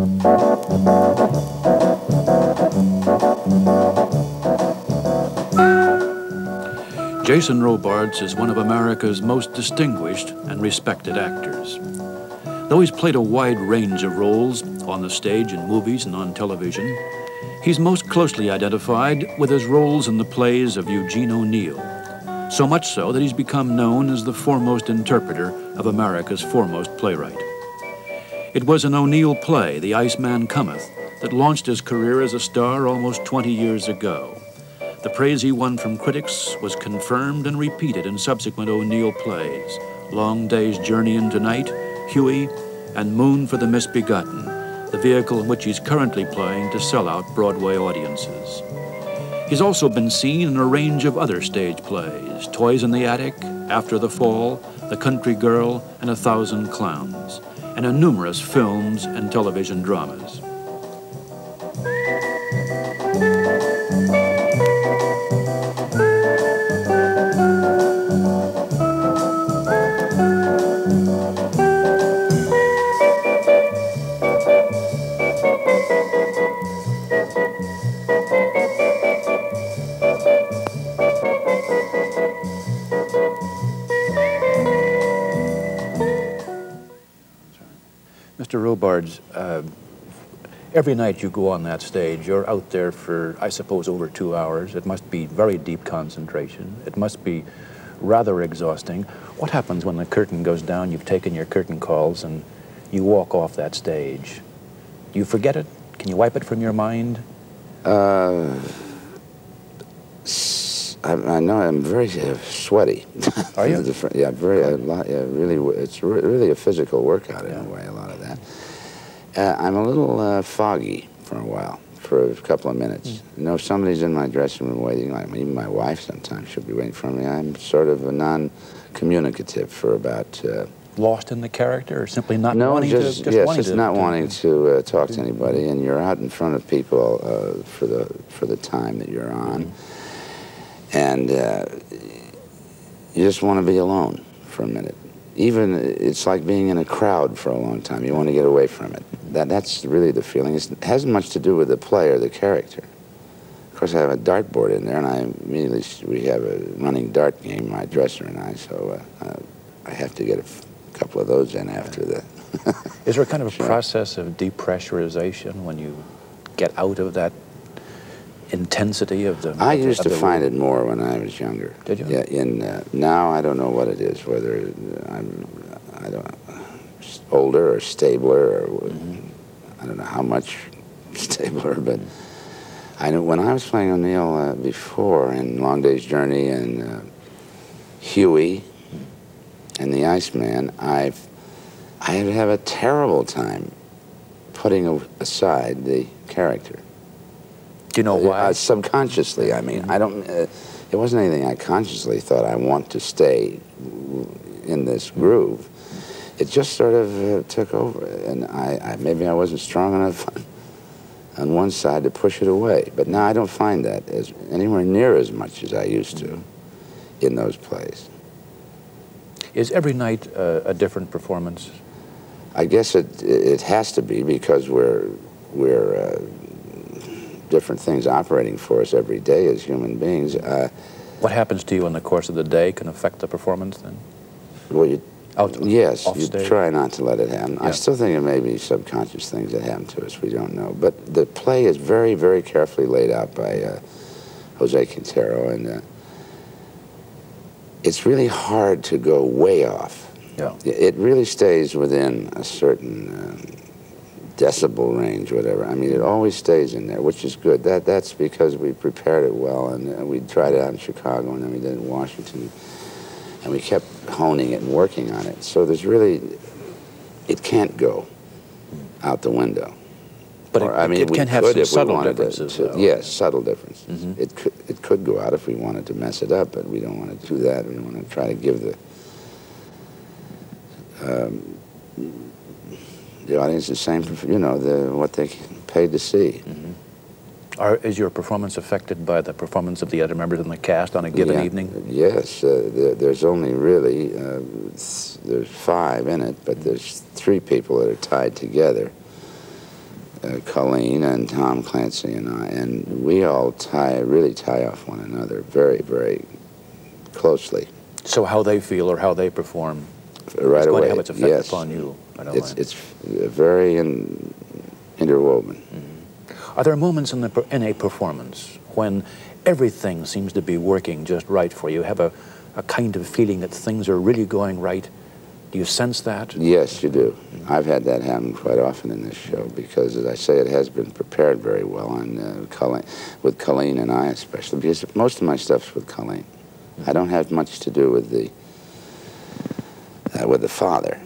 Jason Robards is one of America's most distinguished and respected actors. Though he's played a wide range of roles on the stage, in movies, and on television, he's most closely identified with his roles in the plays of Eugene O'Neill, so much so that he's become known as the foremost interpreter of America's foremost playwright. It was an O'Neill play, The Iceman Cometh, that launched his career as a star almost 20 years ago. The praise he won from critics was confirmed and repeated in subsequent O'Neill plays, Long Day's Journey into Night, Huey, and Moon for the Misbegotten, the vehicle in which he's currently playing to sell out Broadway audiences. He's also been seen in a range of other stage plays, Toys in the Attic, After the Fall, The Country Girl, and 1,000 Clowns, and in numerous films and television dramas. Mr. Robards, every night you go on that stage, you're out there for, I suppose, over 2 hours. It must be very deep concentration. It must be rather exhausting. What happens when the curtain goes down, you've taken your curtain calls, and you walk off that stage? Do you forget it? Can you wipe it from your mind? I know I'm very sweaty. Are you? Yeah, really. It's really a physical workout in a way. A lot of that. I'm a little foggy for a while, for a couple of minutes. You know, if somebody's in my dressing room waiting, like even my wife sometimes, she'll be waiting for me. I'm sort of a non-communicative for about. Lost in the character, or simply not no, wanting just, to? Yes, just not wanting to talk to anybody, and you're out in front of people for the time that you're on. And you just want to be alone for a minute. Even, it's like being in a crowd for a long time. You want to get away from it. That's really the feeling. It hasn't much to do with the play or the character. Of course, I have a dartboard in there, and we have a running dart game, my dresser and I, so I have to get a couple of those in after the... Is there a kind of a process of depressurization when you get out of that intensity of the... I used to find it more when I was younger. Did you? Yeah. Now I don't know what it is. Whether I don't older or stabler, or I don't know how much stabler. But I know when I was playing O'Neill before in Long Day's Journey and Huey and the Iceman, I have a terrible time putting aside the character. Do you know why? Subconsciously, I mean. I don't, it wasn't anything I consciously thought I want to stay in this groove. It just sort of took over, and maybe I wasn't strong enough on one side to push it away. But now I don't find that as anywhere near as much as I used to in those plays. Is every night a different performance? I guess it has to be, because we're different things operating for us every day as human beings. What happens to you in the course of the day can affect the performance then? Well, yes, you stage? Try not to let it happen. Yeah. I still think it may be subconscious things that happen to us. We don't know. But the play is very, very carefully laid out by Jose Quintero, and it's really hard to go way off. Yeah. It really stays within a certain decibel range, whatever. I mean, it always stays in there, which is good. That's because we prepared it well, and we tried it out in Chicago, and then we did it in Washington, and we kept honing it and working on it. So there's really, it can't go out the window. But it can have some subtle differences. Yes, subtle differences. It could go out if we wanted to mess it up, but we don't want to do that. We want to try to give the audience the same, what they paid to see. Is your performance affected by the performance of the other members in the cast on a given evening? Yes, there's only really, there's 5 in it, but there's 3 people that are tied together. Colleen and Tom Clancy and I, and we all really tie off one another very, very closely. So how they feel or how they perform Right is away, going to have its effect yes. upon you. I don't mind. It's very interwoven. Are there moments in a performance when everything seems to be working just right for you? Have a kind of feeling that things are really going right? Do you sense that? Yes, you do. I've had that happen quite often in this show because, as I say, it has been prepared very well, and with Colleen and I especially, because most of my stuff's with Colleen. I don't have much to do with the father.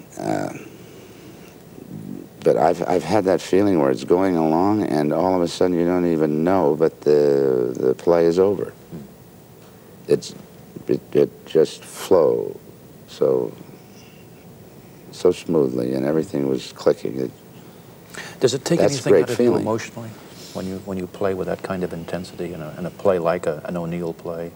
But I've had that feeling where it's going along, and all of a sudden you don't even know, but the play is over. It just flowed so smoothly, and everything was clicking. Does it take That's anything great out of feeling. you emotionally when you play with that kind of intensity in a play like an O'Neill play?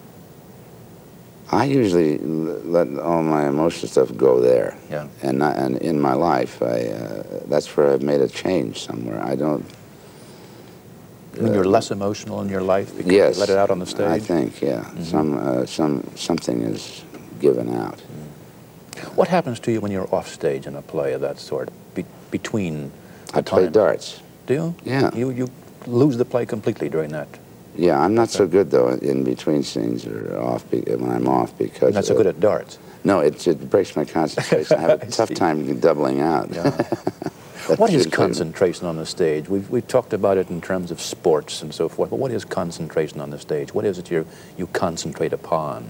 I usually let all my emotional stuff go there. Yeah. And in my life, that's where I've made a change somewhere. I don't. I mean, you're less emotional in your life because Yes, you let it out on the stage? I think, yeah. Something is given out. What happens to you when you're off stage in a play of that sort, between I play times? darts. Do you? Yeah. You lose the play completely during that. Yeah, I'm not so good, though, in between scenes or when I'm off because... You're not so good at darts. No, it breaks my concentration. I have a tough time doubling out. Yeah. What is concentration on the stage? We've talked about it in terms of sports and so forth, but what is concentration on the stage? What is it you concentrate upon?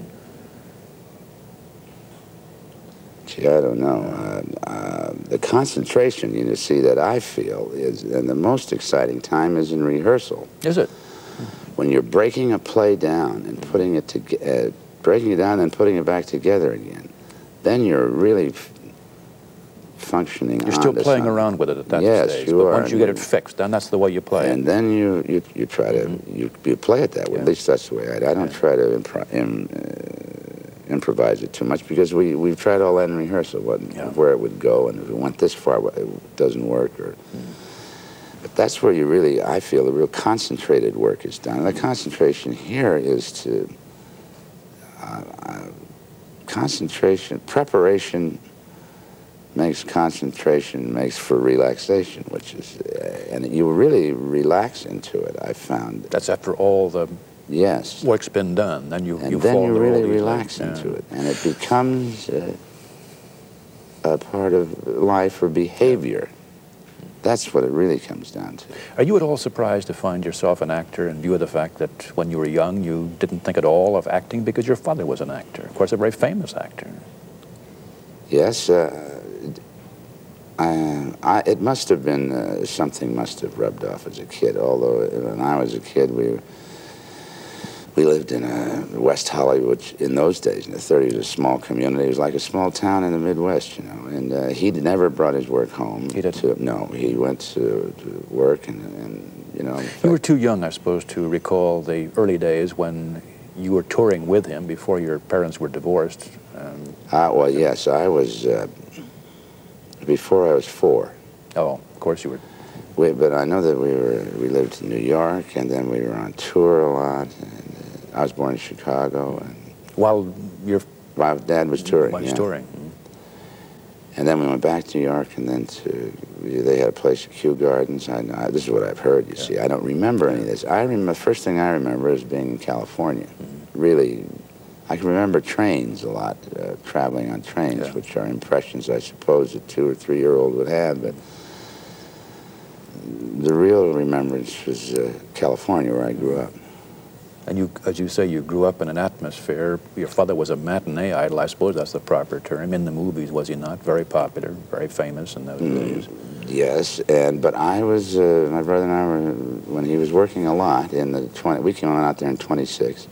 Gee, I don't know. The concentration, you see, that I feel is, and the most exciting time is in rehearsal. Is it? When you're breaking a play down and putting it breaking it down and putting it back together again, then you're really functioning. You're still playing around with it at that stage. Yes, you but are. Once you get it fixed, then that's the way you play. And then you try to you play it that way. Yeah. At least that's the way I don't try to improvise it too much because we've tried all that in rehearsal, where it would go, and if it went this far, it doesn't work. But that's where I feel the real concentrated work is done. And the concentration here is to preparation makes concentration, makes for relaxation, which is, and you really relax into it, I found. That's after all the work's been done. Then you then fall you into really all these relax things. into it, and it becomes a part of life or behavior. That's what it really comes down to. Are you at all surprised to find yourself an actor in view of the fact that when you were young you didn't think at all of acting because your father was an actor, of course a very famous actor? Yes, it must have been, something must have rubbed off as a kid, although when I was a kid we lived in West Hollywood, which in those days, in the 30s, a small community. It was like a small town in the Midwest, and he never brought his work home. He didn't? No, he went to work and You were too young, I suppose, to recall the early days when you were touring with him before your parents were divorced. Well, yes, I was, before I was 4. Oh, of course you were. But I know that we lived in New York, and then we were on tour a lot. And I was born in Chicago, and while my dad was touring. While he was touring. And then we went back to New York, and then they had a place at Kew Gardens. This is what I've heard. You see, I don't remember any of this. The first thing I remember is being in California. Really, I can remember trains a lot, traveling on trains, which are impressions I suppose a 2 or 3-year-old would have, but. The real remembrance was California, where I grew up. And you, as you say, you grew up in an atmosphere. Your father was a matinee idol, I suppose that's the proper term. In the movies, was he not? Very popular, very famous in those days. Yes, but I was, my brother and I were, when he was working a lot in the we came out there in 26.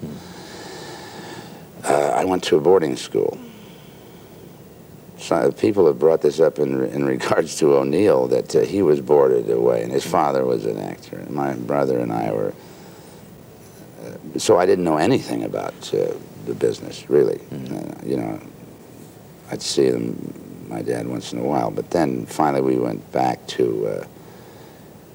I went to a boarding school. So people have brought this up in regards to O'Neill, that he was boarded away, and his father was an actor, and my brother and I were. So I didn't know anything about the business, really. I'd see my dad once in a while, but then finally we went back to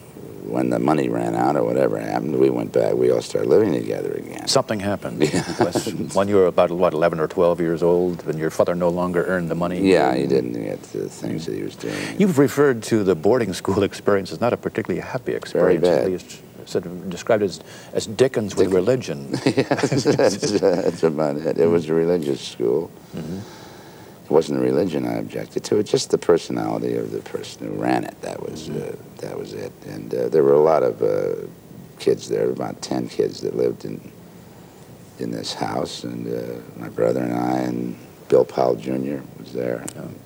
when the money ran out or whatever happened, we went back. We all started living together again. Something happened. Yeah. When you were about, what, 11 or 12 years old, and your father no longer earned the money? Yeah, he didn't get the things that he was doing. You've referred to the boarding school experience as not a particularly happy experience. Very bad. At least sort of described as Dickens with religion. Yes, that's about it. It was a religious school. Mm-hmm. It wasn't a religion I objected to. It's just the personality of the person who ran it. That was it. And there were a lot of kids there, about 10 kids that lived in this house. And my brother and I, and Bill Powell Jr. was there.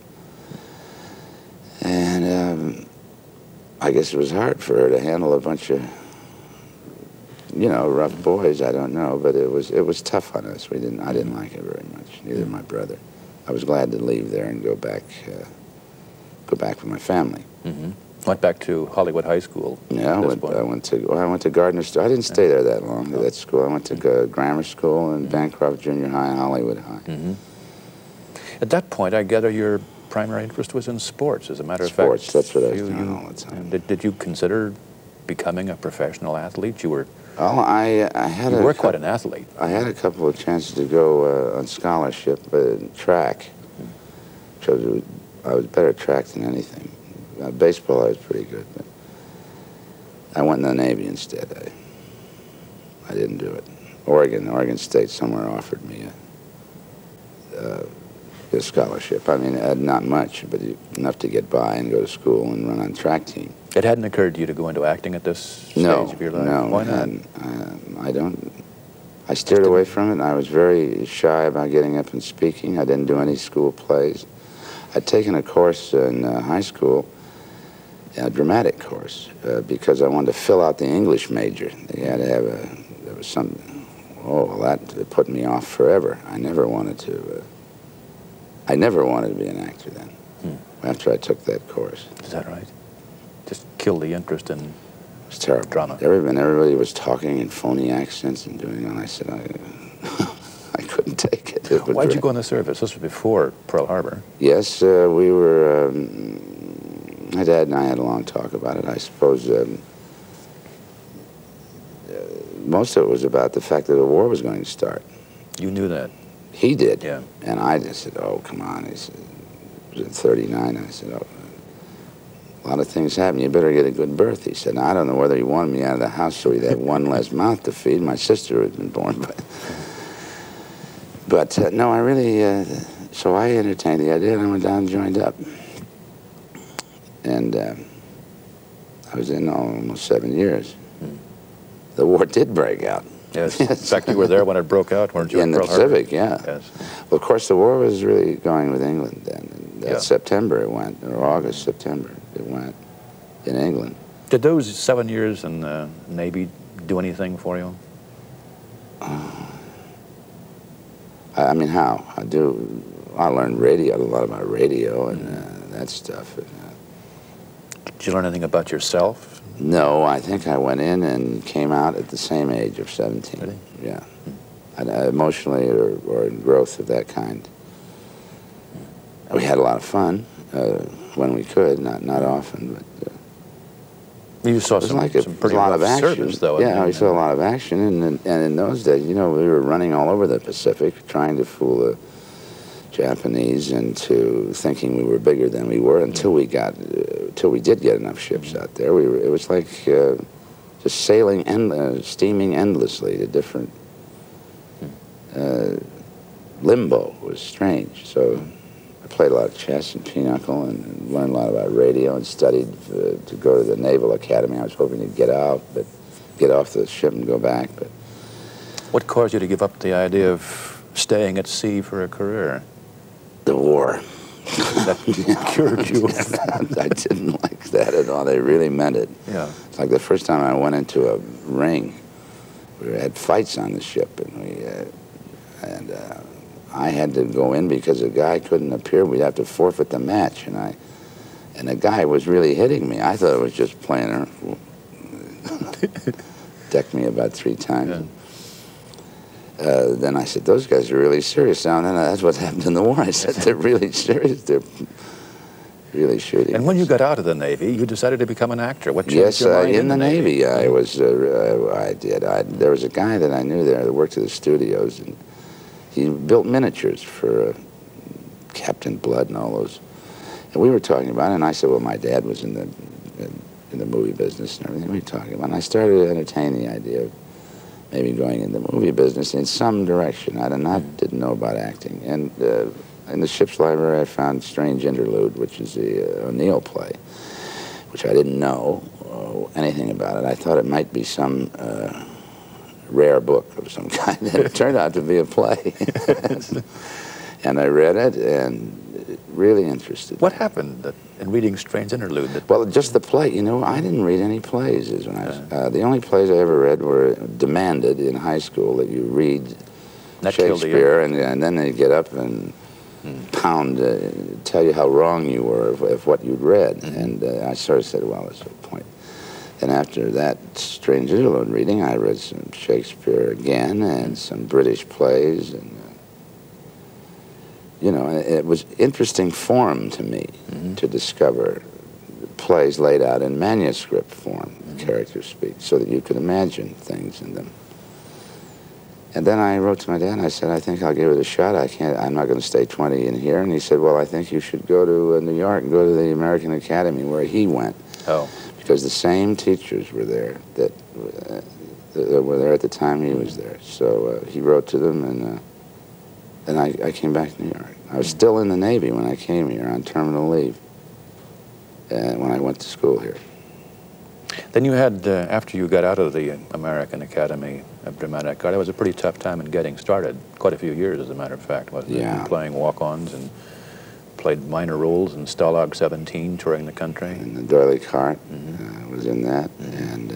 And I guess it was hard for her to handle a bunch of, rough boys. I don't know, but it was tough on us. I didn't like it very much. Neither my brother. I was glad to leave there and go back with my family. Mm-hmm. Went back to Hollywood High School. Yeah, I went to Gardner. I didn't stay there that long at that school. I went to grammar school and Bancroft Junior High and Hollywood High. Mm-hmm. At that point, I gather your primary interest was in sports. As a matter of fact, that's what I was you, doing all the time. Did you consider becoming a professional athlete? You were. Oh, I had. You were quite an athlete. I had a couple of chances to go on scholarship in track. So I was better at track than anything. Baseball, I was pretty good, but I went in the Navy instead. I didn't do it. Oregon State somewhere offered me a scholarship. I mean, not much, but enough to get by and go to school and run on track team. It hadn't occurred to you to go into acting at this stage of your life? No, Why not? I don't. I steered away from it. I was very shy about getting up and speaking. I didn't do any school plays. I'd taken a course in high school, a dramatic course, because I wanted to fill out the English major. They had to have there was something, that put me off forever. I never wanted to be an actor then, after I took that course. Is that right? Just killed the interest in It was terrible. Drama. Everybody was talking in phony accents and doing it, and I said, I couldn't take it. Why'd you go in the service? This was before Pearl Harbor. Yes, we were, my dad and I had a long talk about it. I suppose most of it was about the fact that the war was going to start. You knew that? He did. Yeah. And I just said, oh, come on. He said, it was in 39. I said, oh, a lot of things happen. You better get a good berth. He said, now, I don't know whether he wanted me out of the house so he'd have one less mouth to feed. My sister had been born. But no, I really, so I entertained the idea, and I went down and joined up. And I was in almost 7 years. The war did break out. Yes. In fact, you were there when it broke out, weren't you? In the Pacific, yeah. Yes. Well, of course, the war was really going with England then. And that Yeah. September it went, or August, September it went in England. Did those 7 years in the Navy do anything for you? I mean, how? I learned radio, a lot about radio and that stuff. Did you learn anything about yourself? No, I think I went in and came out at the same age of 17. Really? Yeah. Emotionally or in growth of that kind. We had a lot of fun when we could, not often, but You saw it was some, like some pretty a lot rough of action. service, though. Yeah, we saw a lot of action, and in those days, we were running all over the Pacific, trying to fool the Japanese into thinking we were bigger than we were until we did get enough ships out there. It was like just sailing steaming endlessly to different limbo. It was strange. So I played a lot of chess and pinochle and learned a lot about radio and studied to go to the Naval Academy. I was hoping to get out, but get off the ship and go back. But what caused you to give up the idea of staying at sea for a career? the war. That cured you. I didn't like that at all. They really meant it. Yeah. It's like the first time I went into a ring. We had fights on the ship, and I had to go in because a guy couldn't appear. We'd have to forfeit the match, and the guy was really hitting me. I thought it was just playing her. Decked me about 3 times. Yeah. Then I said, those guys are really serious now. And then that's what happened in the war. I said, they're really serious. really shooting. And when you got out of the Navy, you decided to become an actor. What changed Yes, your mind in the Navy, I was. I did. There was a guy that I knew there that worked at the studios, and he built miniatures for Captain Blood and all those. And we were talking about it, and I said, "Well, my dad was in the movie business and everything." We were talking about, it. And I started to entertain the idea of maybe going in the movie business in some direction. I didn't know about acting, and in the ship's library, I found Strange Interlude, which is the O'Neill play, which I didn't know anything about it. I thought it might be some rare book of some kind, and it turned out to be a play. And I read it, and it really interested me. What happened in reading Strange Interlude? Well, just the play. You know, I didn't read any plays. When I was, the only plays I ever read were demanded in high school that you read Shakespeare, and then they get up and pound, tell you how wrong you were of what you'd read. And I sort of said, well, there's no point. And after that Strange Interlude reading, I read some Shakespeare again and some British plays. And, you know, it was interesting form to me to discover plays laid out in manuscript form, characters speak, so that you could imagine things in them. And then I wrote to my dad, and I said, I think I'll give it a shot. I'm not going to stay 20 in here. And he said, well, I think you should go to New York and go to the American Academy, where he went. Oh. Because the same teachers were there that were there at the time he was there. So he wrote to them, and then I came back to New York. I was still in the Navy when I came here on terminal leave, and when I went to school here. Then you had, after you got out of the American Academy of Dramatic Art, it was a pretty tough time in getting started. Quite a few years, as a matter of fact, wasn't it? Playing walk-ons and played minor roles in Stalag 17, touring the country. And the D'Oyly Carte was in that. And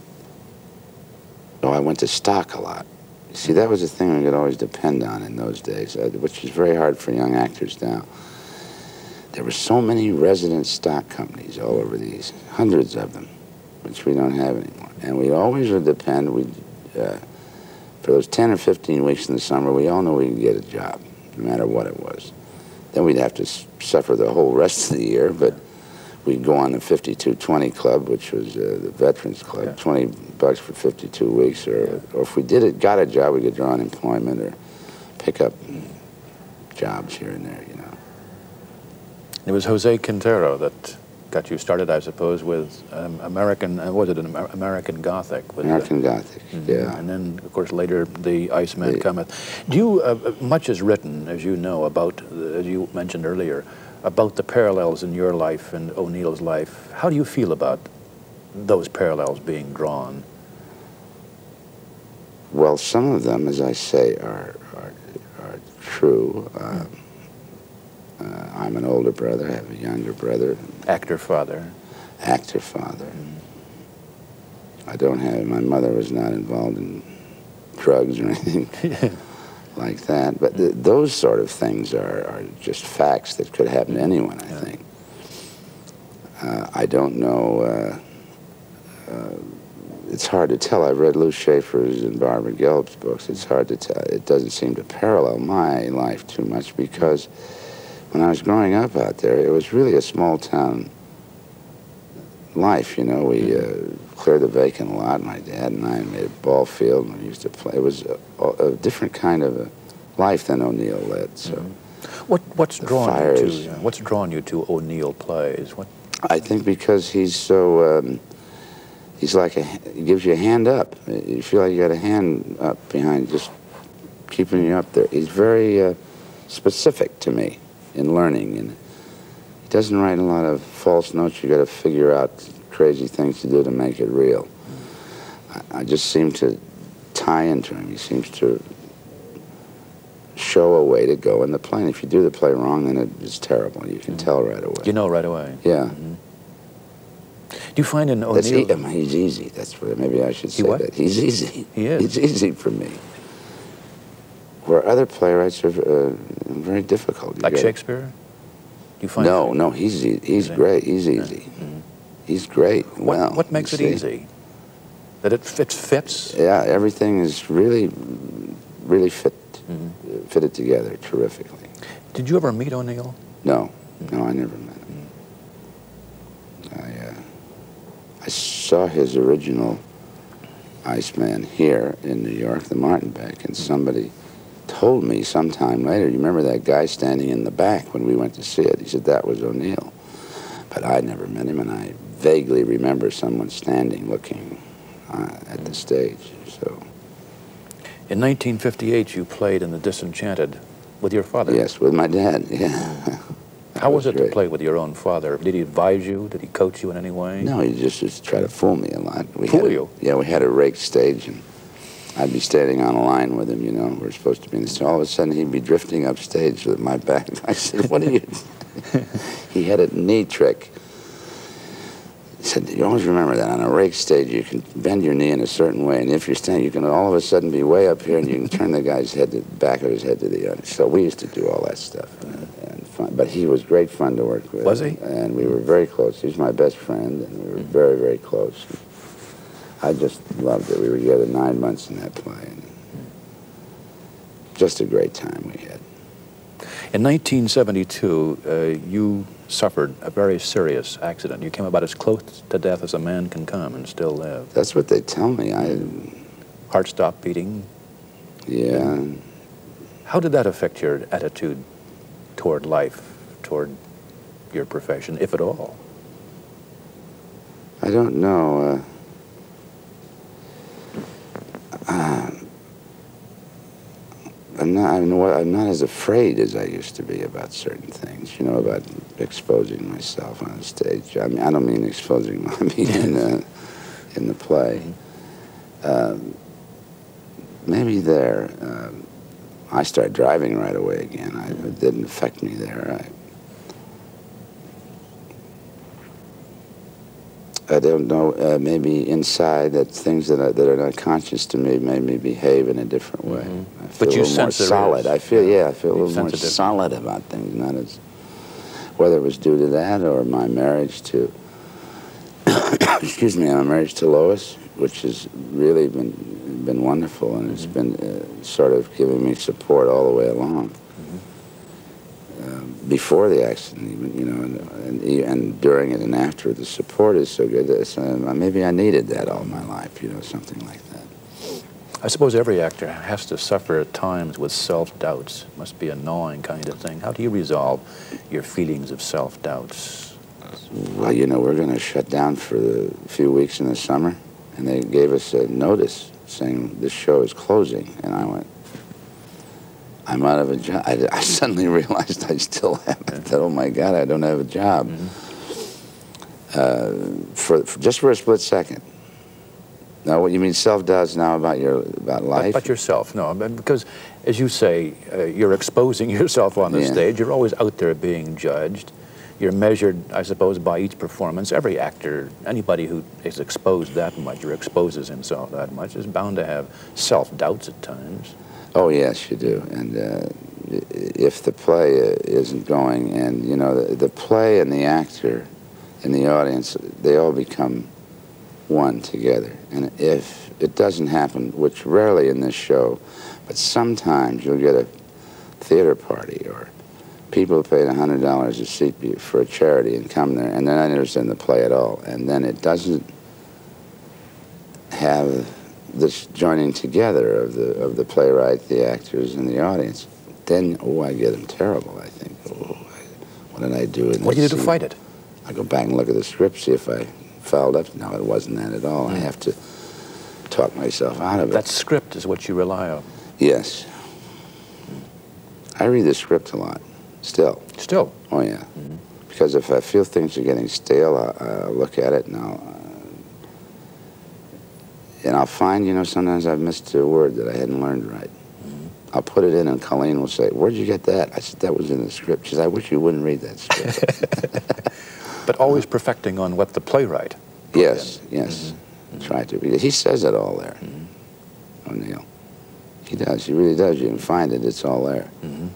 I went to stock a lot. See, that was the thing we could always depend on in those days, which is very hard for young actors now. There were so many resident stock companies all over these, hundreds of them, which we don't have anymore. And we always would depend, for those 10 or 15 weeks in the summer, we all knew we could get a job, no matter what it was. Then we'd have to suffer the whole rest of the year, but we'd go on the 52-20 club, which was the Veterans Club, $20 for 52 weeks, or if we got a job, we could draw unemployment or pick up jobs here and there, you know. It was Jose Quintero that got you started, I suppose, with American Gothic? American Gothic, yeah. And then, of course, later, The Iceman Cometh. Do you, much is written, as you know, about, as you mentioned earlier, about the parallels in your life and O'Neill's life. How do you feel about those parallels being drawn? Well, some of them, as I say, are true. I'm an older brother, I have a younger brother. Actor father. Actor father. I don't have, my mother was not involved in drugs or anything like that. But those sort of things are just facts that could happen to anyone, I think. I don't know, it's hard to tell. I've read Lou Schaefer's and Barbara Gelb's books. It's hard to tell. It doesn't seem to parallel my life too much, because when I was growing up out there, it was really a small town life, you know. We cleared the vacant lot, my dad and I made a ball field, and we used to play. It was a different kind of a life than O'Neill led, so. What's drawn you to O'Neill plays? I think because he's so, he's like he gives you a hand up. You feel like you got a hand up behind, just keeping you up there. He's very specific to me in learning, and he doesn't write a lot of false notes. You got to figure out crazy things to do to make it real. I just seem to tie into him. He seems to show a way to go in the play. And if you do the play wrong, then it's terrible. You can tell right away. You know right away. Yeah. Do you find in O'Neill... He's easy. That's what, maybe I should say that. He's easy. He is. He's easy for me. Where other playwrights are very difficult. Like Shakespeare? Do you find No, he's great. He's easy. He's great. What makes it easy? That it fits? Yeah, everything is really fitted together terrifically. Did you ever meet O'Neill? No, I never met him. I saw his original Iceman here in New York, the Martinbeck, and somebody told me sometime later, you remember that guy standing in the back when we went to see it? He said that was O'Neill. But I never met him, and I vaguely remember someone standing looking at the stage. So. In 1958, you played in The Disenchanted with your father. Yes, with my dad, yeah. How was it great. to play with your own father? Did he advise you? Did he coach you in any way? No, he just used to try to fool me a lot. Fool you? Yeah, we had a raked stage, and I'd be standing on a line with him, you know. We're supposed to be in this. All of a sudden, he'd be drifting up stage with my back. I said, what are you... He had a knee trick. He said, you always remember that on a rake stage, you can bend your knee in a certain way, and if you're standing, you can all of a sudden be way up here, and you can turn the guy's head, the back of his head to the other. So we used to do all that stuff, and fun. But he was great fun to work with. Was he? And we were very close. He was my best friend, and we were very, very close. I just loved it. We were together 9 months in that play, and just a great time we had. In 1972, you suffered a very serious accident. You came about as close to death as a man can come and still live. That's what they tell me. Heart stopped beating. Yeah. How did that affect your attitude toward life, toward your profession, if at all? I don't know. I'm not as afraid as I used to be about certain things, you know, about exposing myself on the stage. I mean, I don't mean exposing, I mean in the play. Maybe there, I started driving right away again. It didn't affect me there. I don't know, maybe inside that things that are not conscious to me made me behave in a different way. I feel But you a little more sense there solid. is. I feel, yeah, I feel a You little more sense a difference. solid about things, not as, whether it was due to that or my marriage to, excuse me, my marriage to Lois, which has really been wonderful, and it's been sort of giving me support all the way along. Before the accident, even, you know, and during it and after, the support is so good. Maybe I needed that all my life, you know, something like that. I suppose every actor has to suffer at times with self-doubts. Must be a gnawing kind of thing. How do you resolve your feelings of self-doubts? Well, you know, we're going to shut down for a few weeks in the summer, and they gave us a notice saying this show is closing, and I went, I'm out of a job. I suddenly realized I still have it. I thought, oh my God, I don't have a job. For just for a split second. Now, what you mean self-doubts now about life? About yourself, no, because as you say, you're exposing yourself on the stage. You're always out there being judged. You're measured, I suppose, by each performance. Every actor, anybody who is exposed that much or exposes himself that much is bound to have self-doubts at times. Oh, yes, you do. And if the play isn't going, and, you know, the play and the actor and the audience, they all become one together. And if it doesn't happen, which rarely in this show, but sometimes you'll get a theater party or people who paid $100 a seat for a charity and come there, and they're not interested in the play at all. And then it doesn't have this joining together of the playwright, the actors, and the audience. Then, I get them terrible, I think. What did I do in this What do you do to scene? fight it? I go back and look at the script, see if I fouled up. No, it wasn't that at all. I have to talk myself out of it. That script is what you rely on. Yes. I read the script a lot, still. Still? Oh, yeah. Because if I feel things are getting stale, I'll look at it and I'll find, you know, sometimes I've missed a word that I hadn't learned right. I'll put it in, and Colleen will say, where'd you get that? I said, that was in the script. She said, I wish you wouldn't read that script. But always perfecting on what the playwright put Yes, in. yes. Try to. Because he says it all there, O'Neill. He does. He really does. You can find it. It's all there.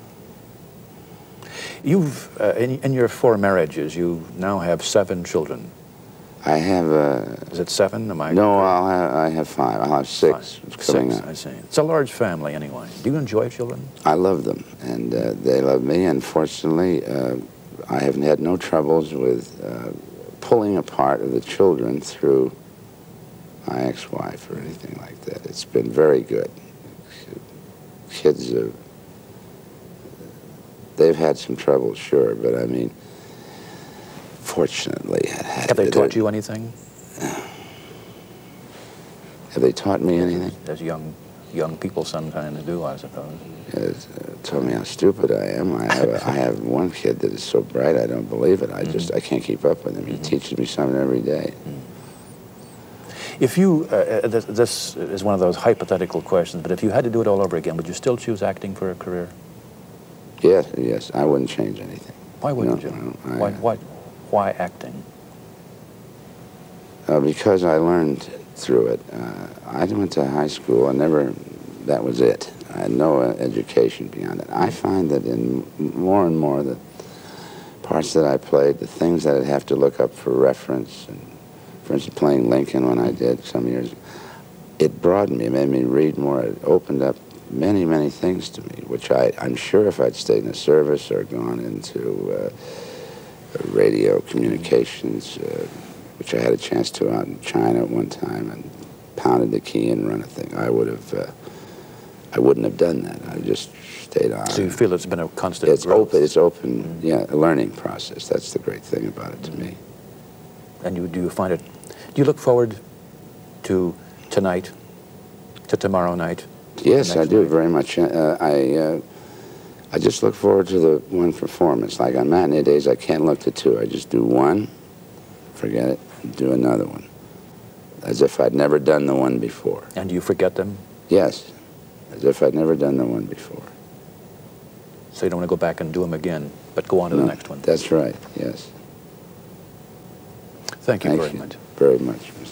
You've, in your 4 marriages, you now have 7 children. I have Is it 7? Am I no, correct? I have 5. I'll have 6. 5. It's coming 6, up. I see. It's a large family anyway. Do you enjoy children? I love them, and they love me, and fortunately, I haven't had no troubles with pulling apart of the children through my ex-wife or anything like that. It's been very good. Kids are, they've had some trouble, sure, but I mean, fortunately, Have they taught you anything? Have they taught me anything? As young people sometimes do, I suppose. It's told me how stupid I am. I have one kid that is so bright I don't believe it. I can't keep up with him. He teaches me something every day. If you, this is one of those hypothetical questions, but if you had to do it all over again, would you still choose acting for a career? Yes, I wouldn't change anything. Why wouldn't you? Why acting? Because I learned through it. I went to high school and that was it. I had no education beyond it. I find that in more and more the parts that I played, the things that I'd have to look up for reference, and for instance, playing Lincoln when I did some years ago, it broadened me, it made me read more, it opened up many, many things to me, which I'm sure if I'd stayed in the service or gone into radio communications, which I had a chance to out in China at one time, and pounded the key and run a thing, I wouldn't have done that. I just stayed on. So you feel it's been a constant It's growth? open, yeah, a learning process. That's the great thing about it to me. And do you find it, do you look forward to tonight, to tomorrow night? Yes, I do very much. I just look forward to the one performance. Like on matinee days, I can't look to two. I just do one, forget it, do another one, as if I'd never done the one before. And do you forget them? Yes, as if I'd never done the one before. So you don't want to go back and do them again, but go on to the next one. That's right, yes. Thank you very much. Very much.